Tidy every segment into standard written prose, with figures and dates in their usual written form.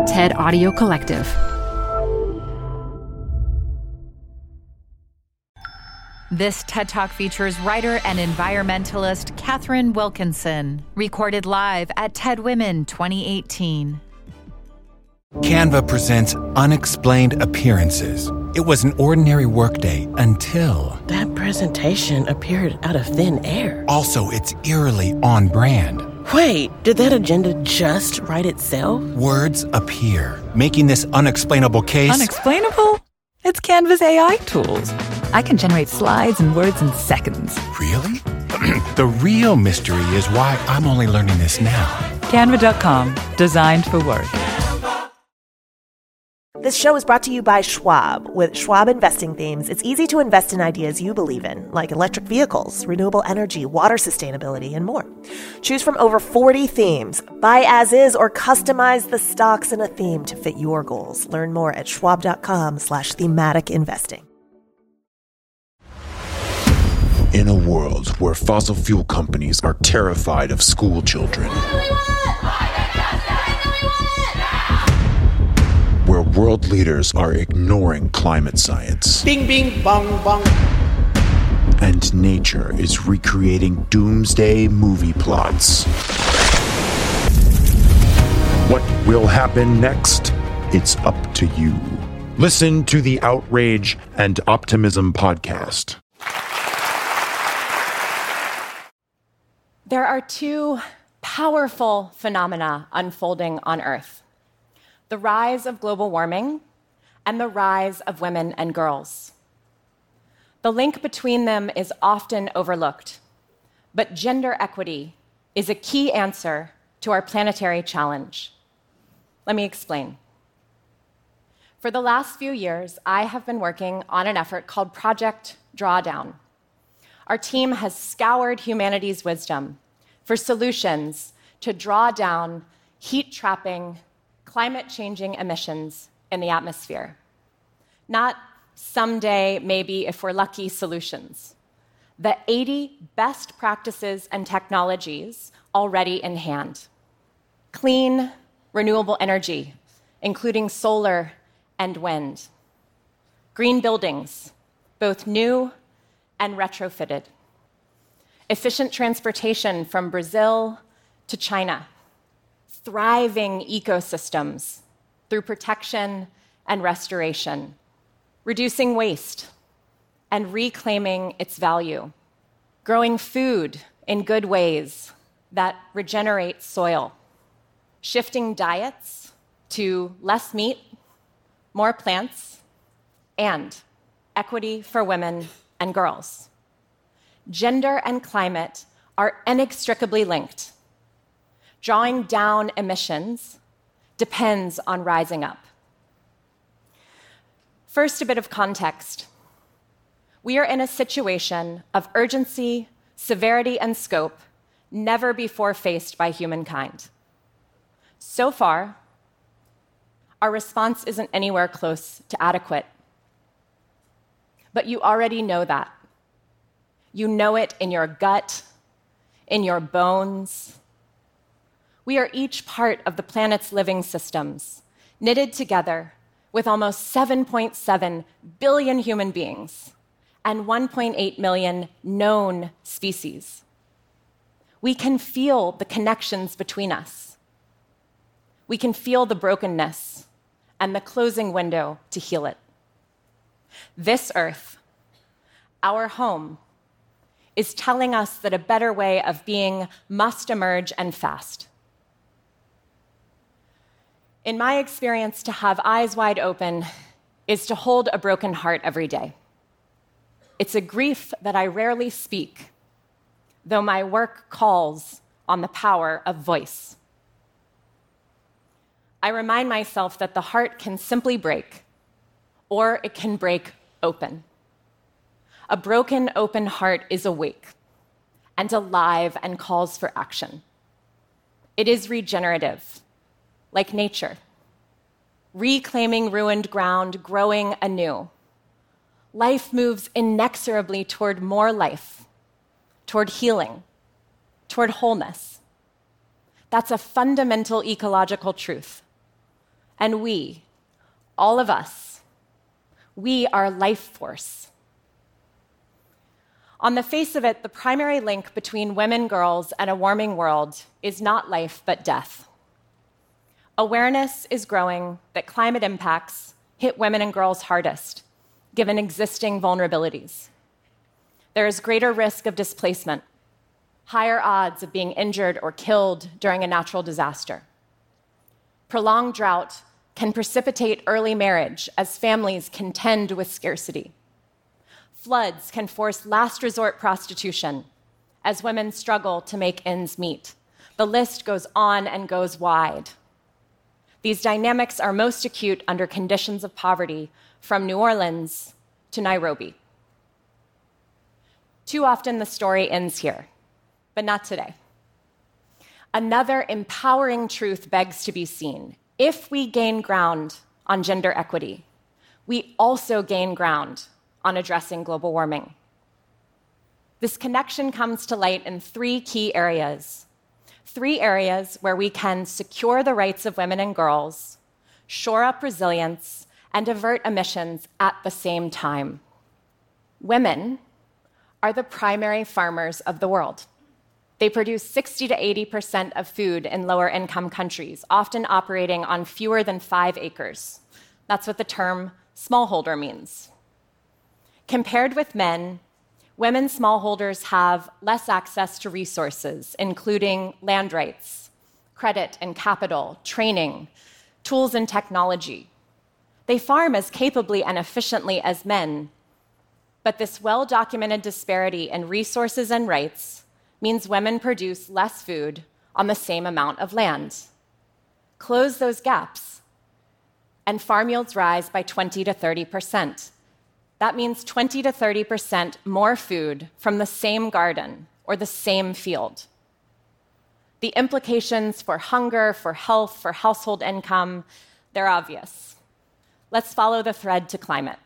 TED Audio Collective. This TED Talk features writer and environmentalist Catherine Wilkinson, recorded live at TED Women 2018. Canva presents Unexplained Appearances. It was an ordinary workday until... That presentation appeared out of thin air. Also, it's eerily on brand. Wait, did that agenda just write itself? Words appear, making this unexplainable case... Unexplainable? It's Canva's AI tools. I can generate slides and words in seconds. Really? The real mystery is why I'm only learning this now. Canva.com, designed for work. This show is brought to you by Schwab. With Schwab investing themes, it's easy to invest in ideas you believe in, like electric vehicles, renewable energy, water sustainability, and more. Choose from over 40 themes. Buy as is or customize the stocks in a theme to fit your goals. Learn more at schwab.com/thematic investing. In a world where fossil fuel companies are terrified of school children, where world leaders are ignoring climate science, bing, bing, bong, bong, and nature is recreating doomsday movie plots. What will happen next? It's up to you. Listen to the Outrage and Optimism podcast. There are two powerful phenomena unfolding on Earth: the rise of global warming and the rise of women and girls. The link between them is often overlooked, but gender equity is a key answer to our planetary challenge. Let me explain. For the last few years, I have been working on an effort called Project Drawdown. Our team has scoured humanity's wisdom for solutions to draw down heat-trapping, climate-changing emissions in the atmosphere. Not someday, maybe, if we're lucky, solutions. The 80 best practices and technologies already in hand. Clean, renewable energy, including solar and wind. Green buildings, both new and retrofitted. Efficient transportation from Brazil to China. Thriving ecosystems through protection and restoration. Reducing waste and reclaiming its value. Growing food in good ways that regenerate soil. Shifting diets to less meat, more plants, and equity for women and girls. Gender and climate are inextricably linked. Drawing down emissions depends on rising up. First, a bit of context. We are in a situation of urgency, severity, and scope never before faced by humankind. So far, our response isn't anywhere close to adequate. But you already know that. You know it in your gut, in your bones. We are each part of the planet's living systems, knitted together with almost 7.7 billion human beings and 1.8 million known species. We can feel the connections between us. We can feel the brokenness and the closing window to heal it. This Earth, our home, is telling us that a better way of being must emerge, and fast. In my experience, to have eyes wide open is to hold a broken heart every day. It's a grief that I rarely speak, though my work calls on the power of voice. I remind myself that the heart can simply break, or it can break open. A broken, open heart is awake and alive and calls for action. It is regenerative, like nature, reclaiming ruined ground, growing anew. Life moves inexorably toward more life, toward healing, toward wholeness. That's a fundamental ecological truth, And we, all of us, we are life force. On the face of it, the primary link between women, girls, and a warming world is not life, but death. Awareness is growing that climate impacts hit women and girls hardest, given existing vulnerabilities. There is greater risk of displacement, higher odds of being injured or killed during a natural disaster. Prolonged drought can precipitate early marriage as families contend with scarcity. Floods can force last resort prostitution as women struggle to make ends meet. The list goes on and goes wide. These dynamics are most acute under conditions of poverty from New Orleans to Nairobi. Too often the story ends here, but not today. Another empowering truth begs to be seen. If we gain ground on gender equity, we also gain ground on addressing global warming. This connection comes to light in three key areas. Three areas where we can secure the rights of women and girls, shore up resilience, and avert emissions at the same time. Women are the primary farmers of the world. They produce 60 to 80% of food in lower income countries, often operating on fewer than 5 acres. That's what the term smallholder means. Compared with men, women smallholders have less access to resources, including land rights, credit and capital, training, tools and technology. They farm as capably and efficiently as men, but this well-documented disparity in resources and rights means women produce less food on the same amount of land. Close those gaps, and farm yields rise by 20 to 30%. That means 20 to 30% more food from the same garden or the same field. The implications for hunger, for health, for household income, they're obvious. Let's follow the thread to climate.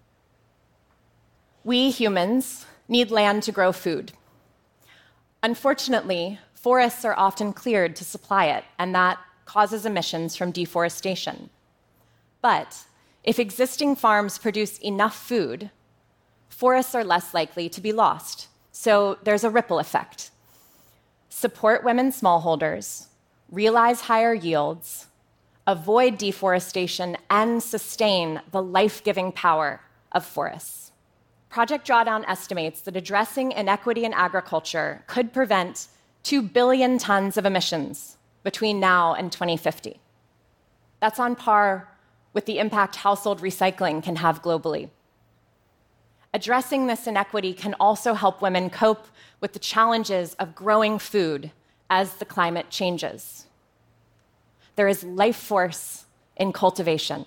We humans need land to grow food. Unfortunately, forests are often cleared to supply it, and that causes emissions from deforestation. But if existing farms produce enough food, forests are less likely to be lost. So there's a ripple effect. Support women smallholders, realize higher yields, avoid deforestation, and sustain the life-giving power of forests. Project Drawdown estimates that addressing inequity in agriculture could prevent 2 billion tons of emissions between now and 2050. That's on par with the impact household recycling can have globally. Addressing this inequity can also help women cope with the challenges of growing food as the climate changes. There is life force in cultivation.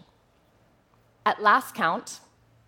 At last count,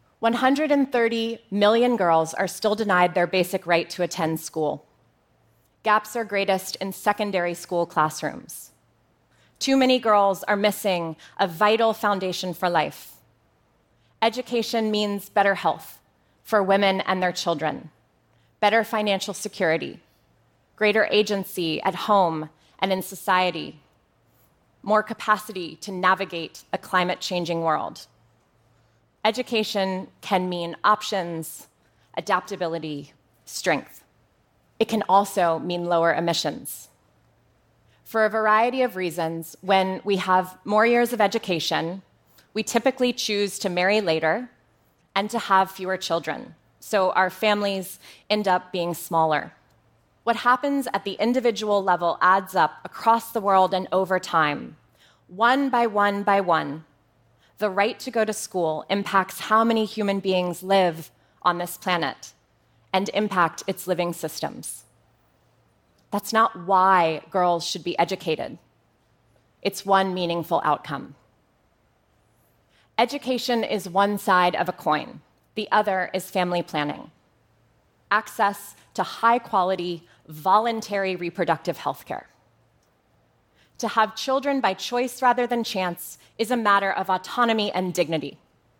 130 million girls are still denied their basic right to attend school. Gaps are greatest in secondary school classrooms. Too many girls are missing a vital foundation for life. Education means better health for women and their children, better financial security, greater agency at home and in society, more capacity to navigate a climate-changing world. Education can mean options, adaptability, strength. It can also mean lower emissions. For a variety of reasons, when we have more years of education, we typically choose to marry later and to have fewer children, so our families end up being smaller. What happens at the individual level adds up across the world and over time. One by one by one, the right to go to school impacts how many human beings live on this planet and impact its living systems. That's not why girls should be educated. It's one meaningful outcome. Education is one side of a coin. The other is family planning. Access to high-quality, voluntary reproductive health care. To have children by choice rather than chance is a matter of autonomy and dignity.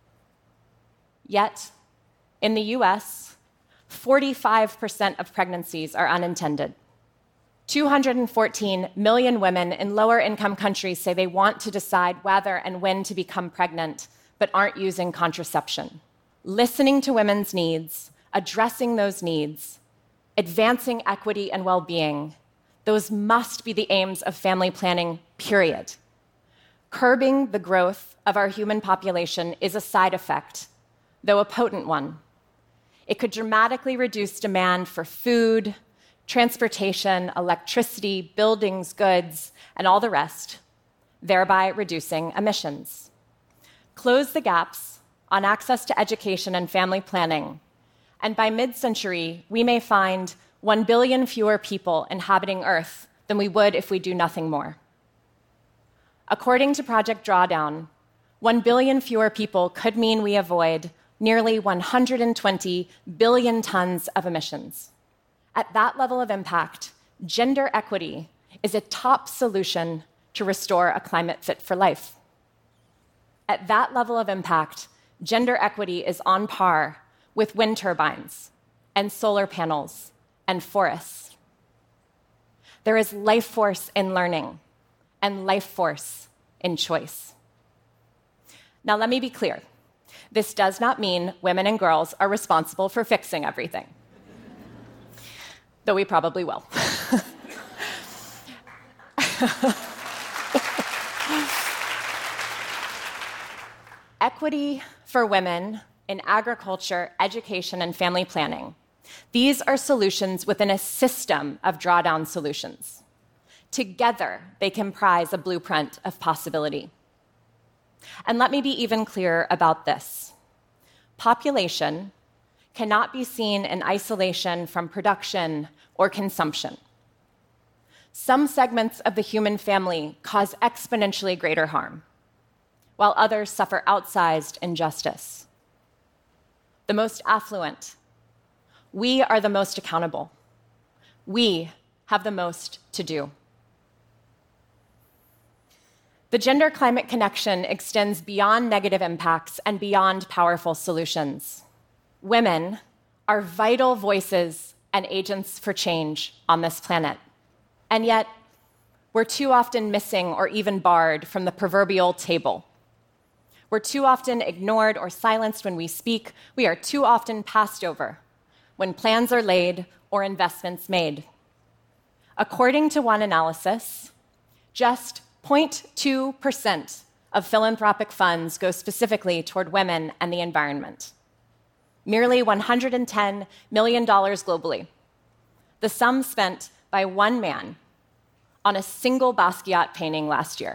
Yet, in the US, 45% of pregnancies are unintended. 214 million women in lower income countries say they want to decide whether and when to become pregnant, but aren't using contraception. Listening to women's needs, addressing those needs, advancing equity and well-being, those must be the aims of family planning, period. Curbing the growth of our human population is a side effect, though a potent one. It could dramatically reduce demand for food, transportation, electricity, buildings, goods, and all the rest, thereby reducing emissions. Close the gaps on access to education and family planning, and by mid-century, we may find 1 billion fewer people inhabiting Earth than we would if we do nothing more. According to Project Drawdown, 1 billion fewer people could mean we avoid nearly 120 billion tons of emissions. At that level of impact, gender equity is a top solution to restore a climate fit for life. At that level of impact, gender equity is on par with wind turbines and solar panels and forests. There is life force in learning and life force in choice. Now, let me be clear. This does not mean women and girls are responsible for fixing everything, though we probably will. Equity for women in agriculture, education, and family planning. These are solutions within a system of drawdown solutions. Together, they comprise a blueprint of possibility. And let me be even clearer about this. Population cannot be seen in isolation from production or consumption. Some segments of the human family cause exponentially greater harm, while others suffer outsized injustice. The most affluent, we are the most accountable. We have the most to do. The gender-climate connection extends beyond negative impacts and beyond powerful solutions. Women are vital voices and agents for change on this planet. And yet, we're too often missing or even barred from the proverbial table. We're too often ignored or silenced when we speak. We are too often passed over when plans are laid or investments made. According to one analysis, just 0.2% of philanthropic funds go specifically toward women and the environment. Merely $110 million globally. The sum spent by one man on a single Basquiat painting last year.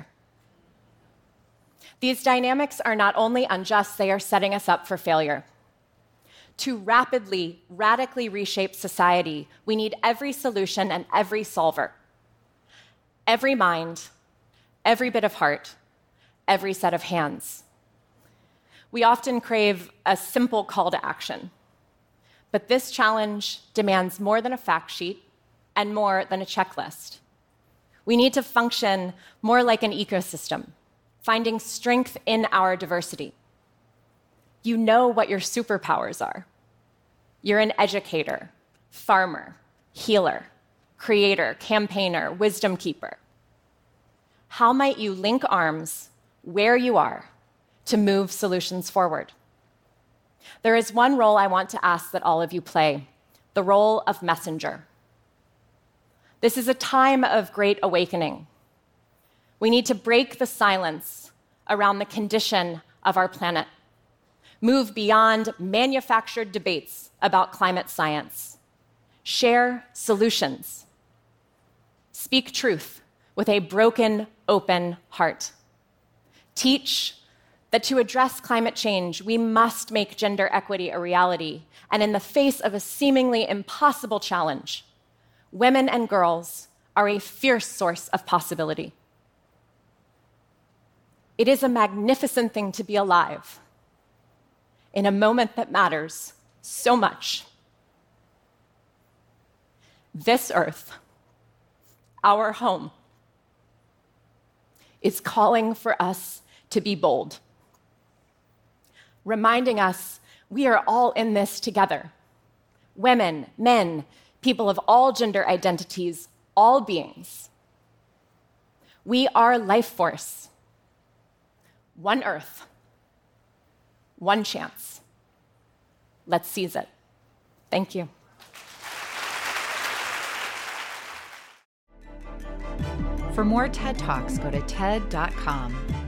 These dynamics are not only unjust, they are setting us up for failure. To rapidly, radically reshape society, we need every solution and every solver. Every mind, every bit of heart, every set of hands. We often crave a simple call to action. But this challenge demands more than a fact sheet and more than a checklist. We need to function more like an ecosystem, finding strength in our diversity. You know what your superpowers are. You're an educator, farmer, healer, creator, campaigner, wisdom keeper. How might you link arms where you are to move solutions forward? There is one role I want to ask that all of you play, the role of messenger. This is a time of great awakening. We need to break the silence around the condition of our planet, move beyond manufactured debates about climate science, share solutions, speak truth with a broken, open heart. Teach that to address climate change, we must make gender equity a reality, and in the face of a seemingly impossible challenge, women and girls are a fierce source of possibility. It is a magnificent thing to be alive in a moment that matters so much. This earth, our home, is calling for us to be bold, reminding us we are all in this together. Women, men, people of all gender identities, all beings. We are life force. One Earth. One chance. Let's seize it. Thank you. For more TED Talks, go to TED.com.